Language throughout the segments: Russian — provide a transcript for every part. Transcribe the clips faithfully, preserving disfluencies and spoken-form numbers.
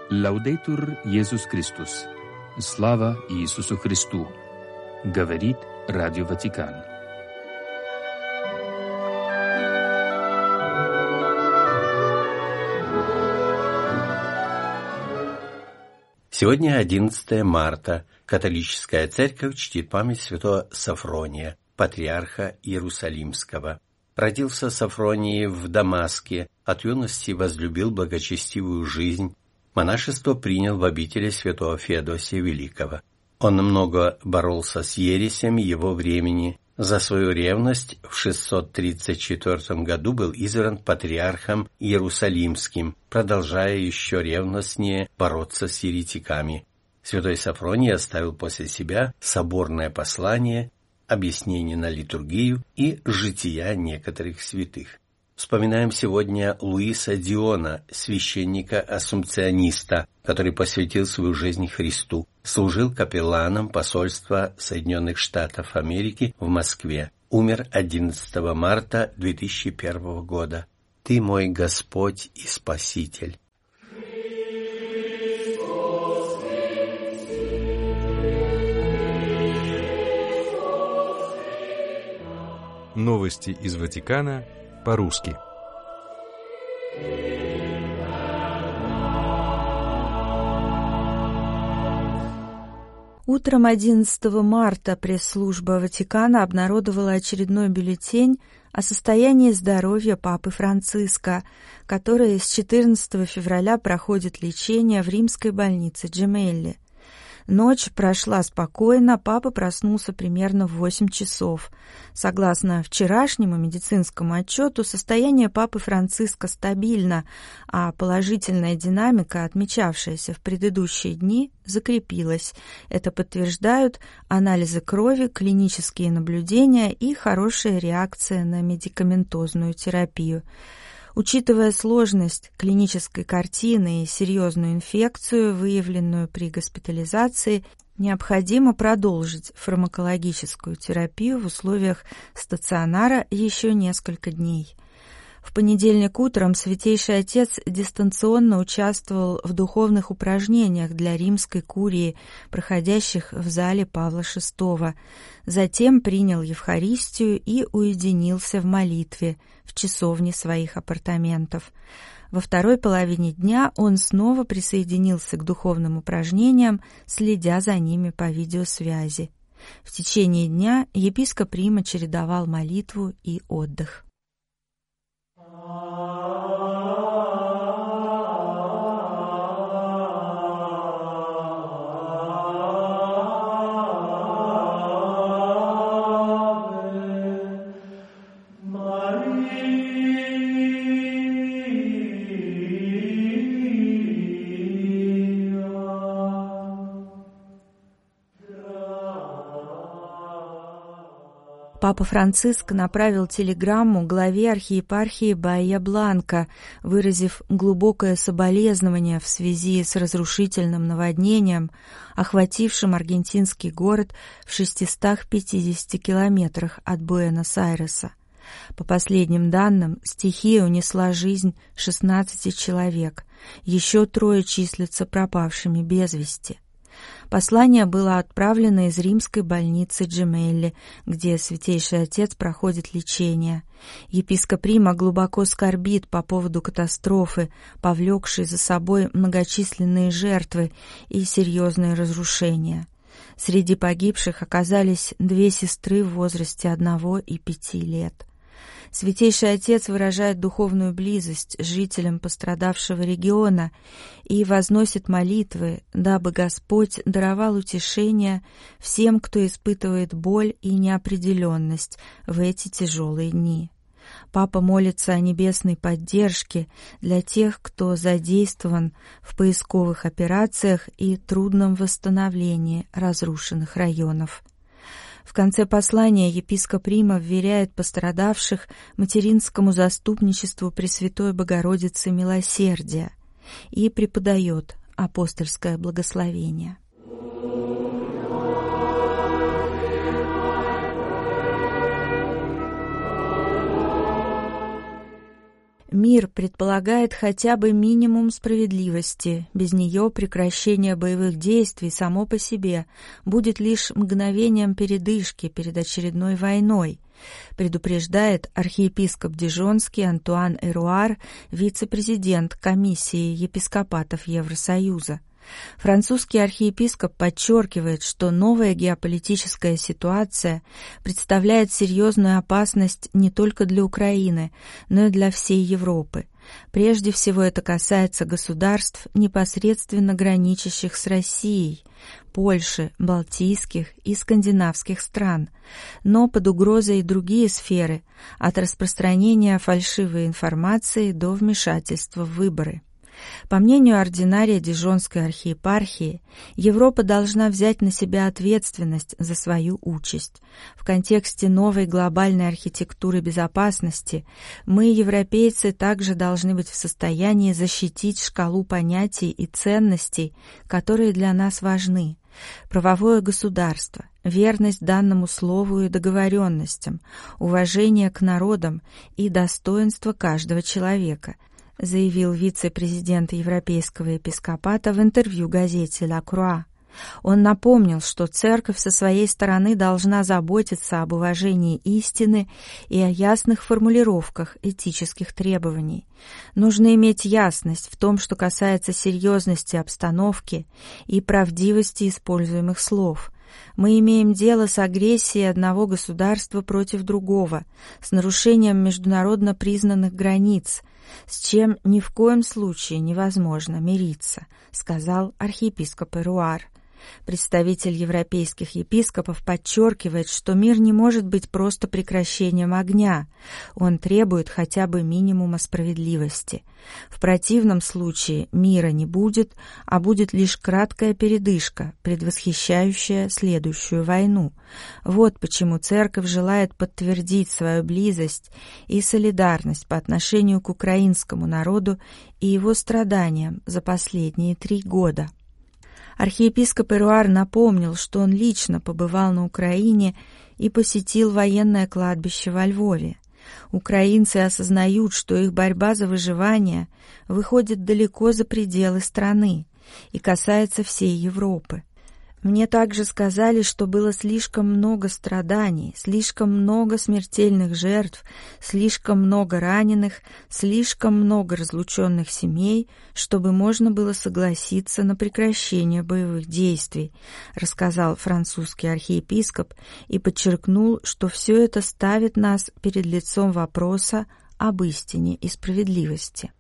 Лаудейтур Иисус Христос. Слава Иисусу Христу. Говорит Радио Ватикан. Сегодня одиннадцатое марта. Католическая церковь чтит память святого Софрония, патриарха Иерусалимского. Родился Софроний в Дамаске, от юности возлюбил благочестивую жизнь. Монашество принял в обители святого Феодосия Великого. Он много боролся с ересями его времени. За свою ревность в шестьсот тридцать четвёртом году был избран патриархом Иерусалимским, продолжая еще ревностнее бороться с еретиками. Святой Софроний оставил после себя соборное послание, объяснение на литургию и жития некоторых святых. Вспоминаем сегодня Луиса Диона, священника-ассумпциониста, который посвятил свою жизнь Христу, служил капелланом посольства Соединенных Штатов Америки в Москве. Умер одиннадцатого марта две тысячи первого года. Ты мой Господь и Спаситель. Новости из Ватикана по-русски. Утром одиннадцатого марта пресс-служба Ватикана обнародовала очередной бюллетень о состоянии здоровья Папы Франциска, который с четырнадцатого февраля проходит лечение в римской больнице Джемелли. Ночь прошла спокойно, папа проснулся примерно в восемь часов. Согласно вчерашнему медицинскому отчету, состояние папы Франциска стабильно, а положительная динамика, отмечавшаяся в предыдущие дни, закрепилась. Это подтверждают анализы крови, клинические наблюдения и хорошая реакция на медикаментозную терапию. Учитывая сложность клинической картины и серьезную инфекцию, выявленную при госпитализации, необходимо продолжить фармакологическую терапию в условиях стационара еще несколько дней. В понедельник утром Святейший Отец дистанционно участвовал в духовных упражнениях для римской курии, проходящих в зале Павла шестого. Затем принял Евхаристию и уединился в молитве в часовне своих апартаментов. Во второй половине дня он снова присоединился к духовным упражнениям, следя за ними по видеосвязи. В течение дня епископ Рима чередовал молитву и отдых. Папа Франциск направил телеграмму главе архиепархии Баия-Бланка, выразив глубокое соболезнование в связи с разрушительным наводнением, охватившим аргентинский город в шестистах пятидесяти километрах от Буэнос-Айреса. По последним данным, стихия унесла жизнь шестнадцати человек, еще трое числятся пропавшими без вести. Послание было отправлено из римской больницы Джемелли, где Святейший Отец проходит лечение. Епископ Рима глубоко скорбит по поводу катастрофы, повлекшей за собой многочисленные жертвы и серьезные разрушения. Среди погибших оказались две сестры в возрасте одного и пяти лет. Святейший Отец выражает духовную близость жителям пострадавшего региона и возносит молитвы, дабы Господь даровал утешение всем, кто испытывает боль и неопределенность в эти тяжелые дни. Папа молится о небесной поддержке для тех, кто задействован в поисковых операциях и трудном восстановлении разрушенных районов. В конце послания епископ Рима вверяет пострадавших материнскому заступничеству Пресвятой Богородицы Милосердия и преподает апостольское благословение. Мир предполагает хотя бы минимум справедливости. Без нее прекращение боевых действий само по себе будет лишь мгновением передышки перед очередной войной, предупреждает архиепископ Дижонский Антуан Эруар, вице-президент комиссии епископатов Евросоюза. Французский архиепископ подчеркивает, что новая геополитическая ситуация представляет серьезную опасность не только для Украины, но и для всей Европы. Прежде всего это касается государств, непосредственно граничащих с Россией, Польши, Балтийских и скандинавских стран, но под угрозой и другие сферы, от распространения фальшивой информации до вмешательства в выборы. По мнению ординария Дижонской архиепархии, Европа должна взять на себя ответственность за свою участь. В контексте новой глобальной архитектуры безопасности мы, европейцы, также должны быть в состоянии защитить шкалу понятий и ценностей, которые для нас важны. Правовое государство, верность данному слову и договоренностям, уважение к народам и достоинство каждого человека, заявил вице-президент Европейского епископата в интервью газете «Ла Круа». Он напомнил, что Церковь со своей стороны должна заботиться об уважении истины и о ясных формулировках этических требований. Нужно иметь ясность в том, что касается серьезности обстановки и правдивости используемых слов. Мы имеем дело с агрессией одного государства против другого, с нарушением международно признанных границ, с чем ни в коем случае невозможно мириться, сказал архиепископ Эруар. Представитель европейских епископов подчеркивает, что мир не может быть просто прекращением огня. Он требует хотя бы минимума справедливости. В противном случае мира не будет, а будет лишь краткая передышка, предвосхищающая следующую войну. Вот почему Церковь желает подтвердить свою близость и солидарность по отношению к украинскому народу и его страданиям за последние три года. Архиепископ Эруар напомнил, что он лично побывал на Украине и посетил военное кладбище во Львове. Украинцы осознают, что их борьба за выживание выходит далеко за пределы страны и касается всей Европы. Мне также сказали, что было слишком много страданий, слишком много смертельных жертв, слишком много раненых, слишком много разлученных семей, чтобы можно было согласиться на прекращение боевых действий, рассказал французский архиепископ и подчеркнул, что все это ставит нас перед лицом вопроса об истине и справедливости.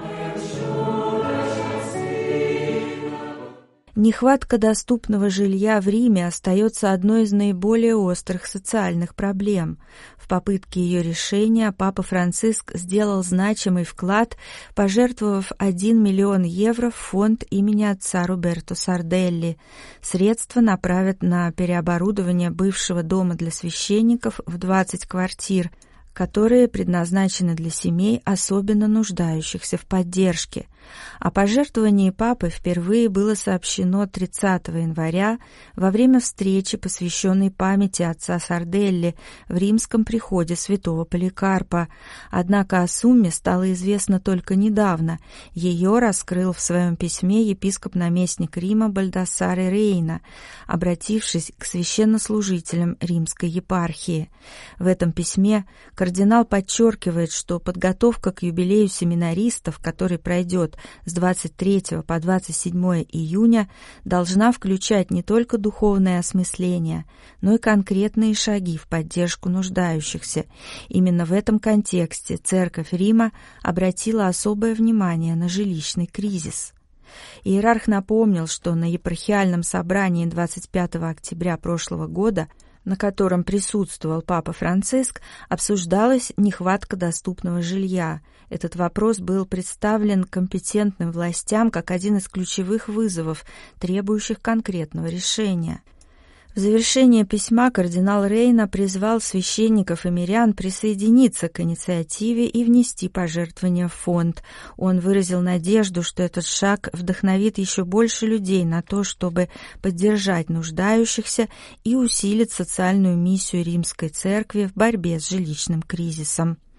Нехватка доступного жилья в Риме остается одной из наиболее острых социальных проблем. В попытке ее решения Папа Франциск сделал значимый вклад, пожертвовав один миллион евро в фонд имени отца Роберто Сарделли. Средства направят на переоборудование бывшего дома для священников в двадцать квартир, которые предназначены для семей, особенно нуждающихся в поддержке. О пожертвовании Папы впервые было сообщено тридцатого января во время встречи, посвященной памяти отца Сарделли в римском приходе святого Поликарпа. Однако о сумме стало известно только недавно. Ее раскрыл в своем письме епископ-наместник Рима Бальдассаре Рейна, обратившись к священнослужителям римской епархии. В этом письме кардинал подчеркивает, что подготовка к юбилею семинаристов, который пройдет с двадцать третьего по двадцать седьмое июня, должна включать не только духовное осмысление, но и конкретные шаги в поддержку нуждающихся. Именно в этом контексте Церковь Рима обратила особое внимание на жилищный кризис. Иерарх напомнил, что на епархиальном собрании двадцать пятого октября прошлого года, на котором присутствовал Папа Франциск, обсуждалась нехватка доступного жилья. Этот вопрос был представлен компетентным властям как один из ключевых вызовов, требующих конкретного решения. В завершение письма кардинал Рейна призвал священников и мирян присоединиться к инициативе и внести пожертвования в фонд. Он выразил надежду, что этот шаг вдохновит еще больше людей на то, чтобы поддержать нуждающихся и усилить социальную миссию Римской Церкви в борьбе с жилищным кризисом.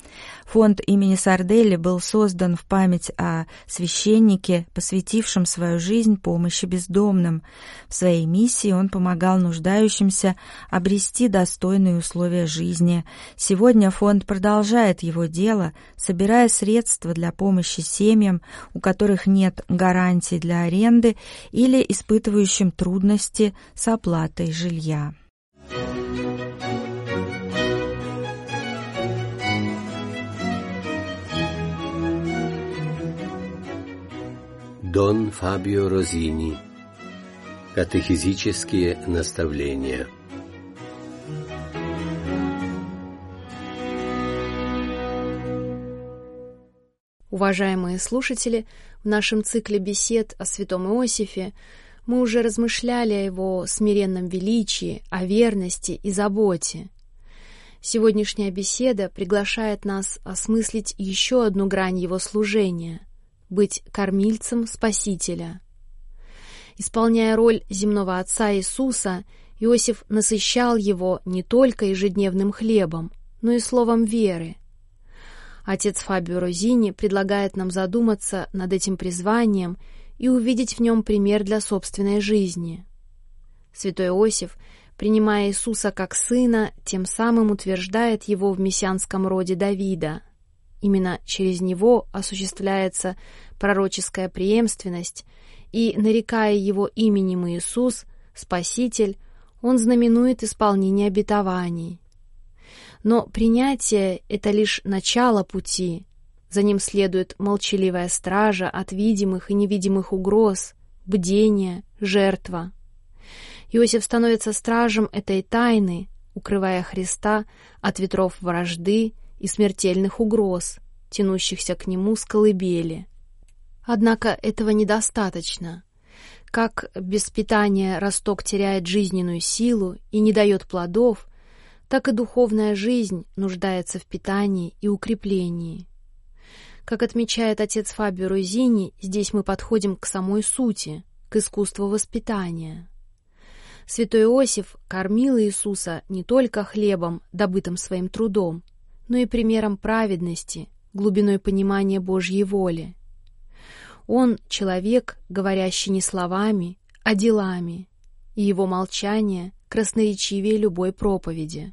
Фонд имени Сарделли был создан в память о священнике, посвятившем свою жизнь помощи бездомным. В своей миссии он помогал нуждающимся обрести достойные условия жизни. Сегодня фонд продолжает его дело, собирая средства для помощи семьям, у которых нет гарантий для аренды или испытывающим трудности с оплатой жилья. Дон Фабио Розини. Катехизические наставления. Уважаемые слушатели, в нашем цикле бесед о святом Иосифе мы уже размышляли о его смиренном величии, о верности и заботе. Сегодняшняя беседа приглашает нас осмыслить еще одну грань его служения — быть кормильцем Спасителя. Исполняя роль земного отца Иисуса, Иосиф насыщал его не только ежедневным хлебом, но и словом веры. Отец Фабио Розини предлагает нам задуматься над этим призванием и увидеть в нем пример для собственной жизни. Святой Иосиф, принимая Иисуса как сына, тем самым утверждает его в мессианском роде Давида. Именно через него осуществляется пророческая преемственность, и, нарекая его именем Иисус, Спаситель, он знаменует исполнение обетований. Но принятие — это лишь начало пути. За ним следует молчаливая стража от видимых и невидимых угроз, бдение, жертва. Иосиф становится стражем этой тайны, укрывая Христа от ветров вражды и смертельных угроз, тянущихся к нему с колыбели. Однако этого недостаточно. Как без питания росток теряет жизненную силу и не дает плодов, так и духовная жизнь нуждается в питании и укреплении. Как отмечает отец Фабио Розини, здесь мы подходим к самой сути, к искусству воспитания. Святой Иосиф кормил Иисуса не только хлебом, добытым своим трудом, но и примером праведности, глубиной понимания Божьей воли. Он — человек, говорящий не словами, а делами, и его молчание красноречивее любой проповеди.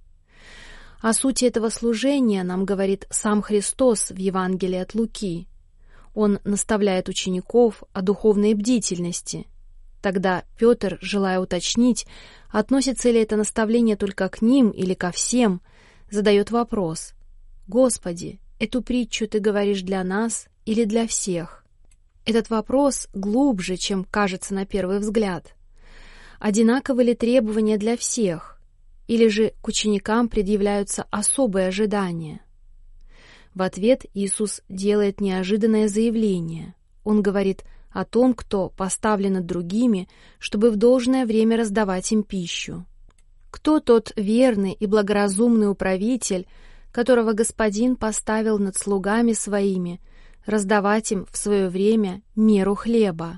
О сути этого служения нам говорит сам Христос в Евангелии от Луки. Он наставляет учеников о духовной бдительности. Тогда Петр, желая уточнить, относится ли это наставление только к ним или ко всем, задает вопрос: «Господи, эту притчу ты говоришь для нас или для всех?» Этот вопрос глубже, чем кажется на первый взгляд. Одинаковы ли требования для всех, или же к ученикам предъявляются особые ожидания? В ответ Иисус делает неожиданное заявление. Он говорит о том, кто поставлен над другими, чтобы в должное время раздавать им пищу. Кто тот верный и благоразумный управитель, которого Господин поставил над слугами своими, раздавать им в свое время меру хлеба?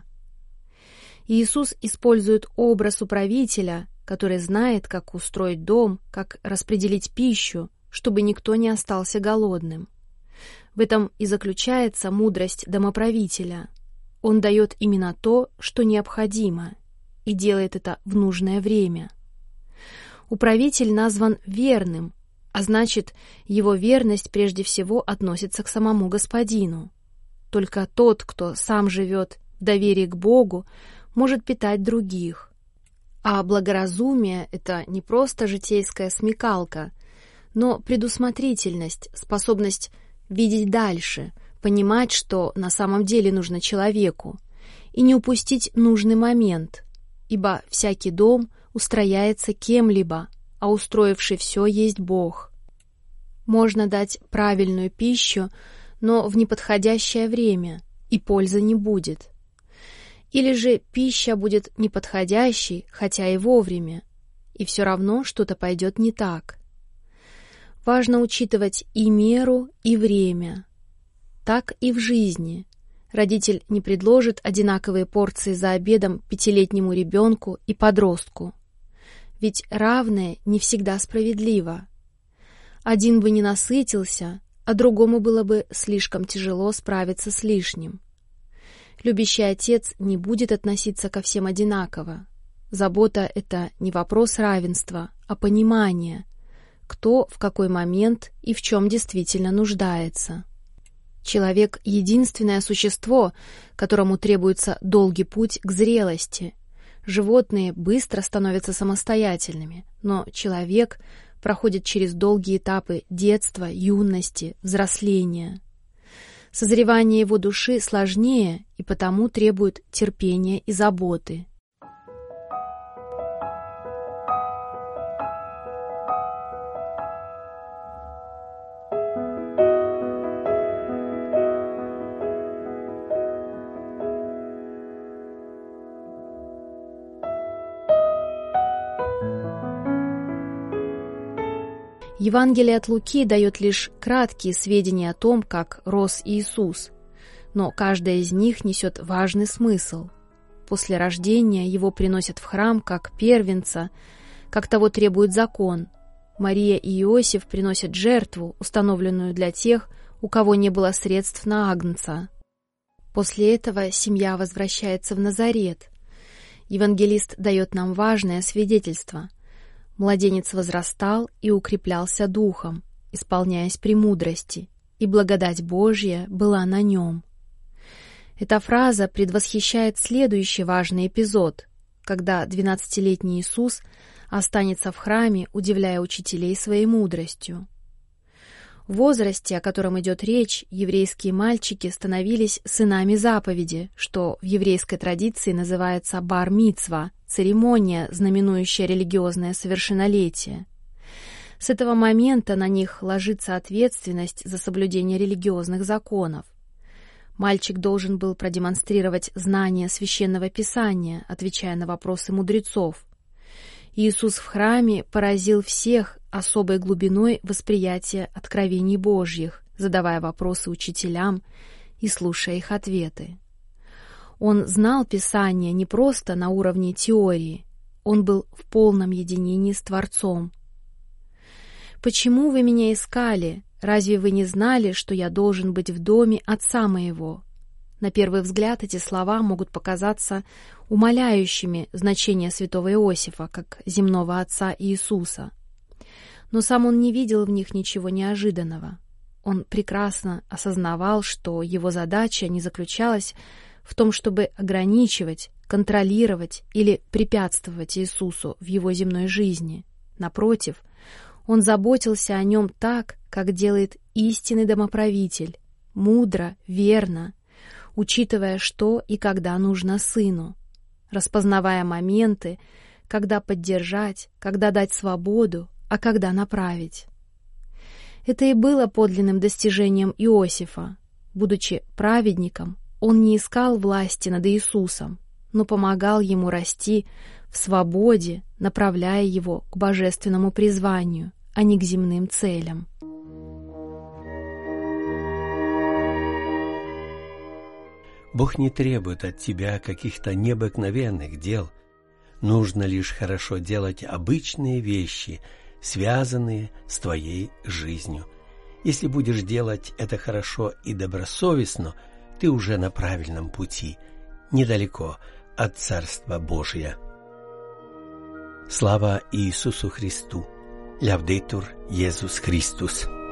Иисус использует образ управителя, который знает, как устроить дом, как распределить пищу, чтобы никто не остался голодным. В этом и заключается мудрость домоправителя. Он дает именно то, что необходимо, и делает это в нужное время. Управитель назван верным, а значит, его верность прежде всего относится к самому Господину. Только тот, кто сам живет в доверии к Богу, может питать других. А благоразумие — это не просто житейская смекалка, но предусмотрительность, способность видеть дальше, понимать, что на самом деле нужно человеку, и не упустить нужный момент, ибо всякий дом устрояется кем-либо, а устроивший все есть Бог. Можно дать правильную пищу, но в неподходящее время, и пользы не будет. Или же пища будет неподходящей, хотя и вовремя, и все равно что-то пойдет не так. Важно учитывать и меру, и время. Так и в жизни. Родитель не предложит одинаковые порции за обедом пятилетнему ребенку и подростку. Ведь равное не всегда справедливо. Один бы не насытился, а другому было бы слишком тяжело справиться с лишним. Любящий отец не будет относиться ко всем одинаково. Забота — это не вопрос равенства, а понимания, кто в какой момент и в чем действительно нуждается. Человек — единственное существо, которому требуется долгий путь к зрелости. Животные быстро становятся самостоятельными, но человек проходит через долгие этапы детства, юности, взросления. Созревание его души сложнее и потому требует терпения и заботы. Евангелие от Луки дает лишь краткие сведения о том, как рос Иисус, но каждая из них несет важный смысл. После рождения его приносят в храм как первенца, как того требует закон. Мария и Иосиф приносят жертву, установленную для тех, у кого не было средств на агнца. После этого семья возвращается в Назарет. Евангелист дает нам важное свидетельство. Младенец возрастал и укреплялся духом, исполняясь премудрости, и благодать Божья была на нем. Эта фраза предвосхищает следующий важный эпизод, когда двенадцатилетний Иисус останется в храме, удивляя учителей своей мудростью. В возрасте, о котором идет речь, еврейские мальчики становились сынами заповеди, что в еврейской традиции называется бар-мицва, церемония, знаменующая религиозное совершеннолетие. С этого момента на них ложится ответственность за соблюдение религиозных законов. Мальчик должен был продемонстрировать знание священного писания, отвечая на вопросы мудрецов. Иисус в храме поразил всех особой глубиной восприятия откровений Божьих, задавая вопросы учителям и слушая их ответы. Он знал Писание не просто на уровне теории, он был в полном единении с Творцом. «Почему вы меня искали? Разве вы не знали, что я должен быть в доме Отца моего?» На первый взгляд эти слова могут показаться умаляющими значение святого Иосифа, как земного отца Иисуса. Но сам он не видел в них ничего неожиданного. Он прекрасно осознавал, что его задача не заключалась в том, чтобы ограничивать, контролировать или препятствовать Иисусу в его земной жизни. Напротив, он заботился о нем так, как делает истинный домоправитель, мудро, верно, учитывая, что и когда нужно сыну, распознавая моменты, когда поддержать, когда дать свободу, а когда направить. Это и было подлинным достижением Иосифа. Будучи праведником, он не искал власти над Иисусом, но помогал ему расти в свободе, направляя его к божественному призванию, а не к земным целям. Бог не требует от тебя каких-то необыкновенных дел. Нужно лишь хорошо делать обычные вещи, связанные с твоей жизнью. Если будешь делать это хорошо и добросовестно, ты уже на правильном пути, недалеко от Царства Божия. Слава Иисусу Христу! Лявдетур Иисус Христос!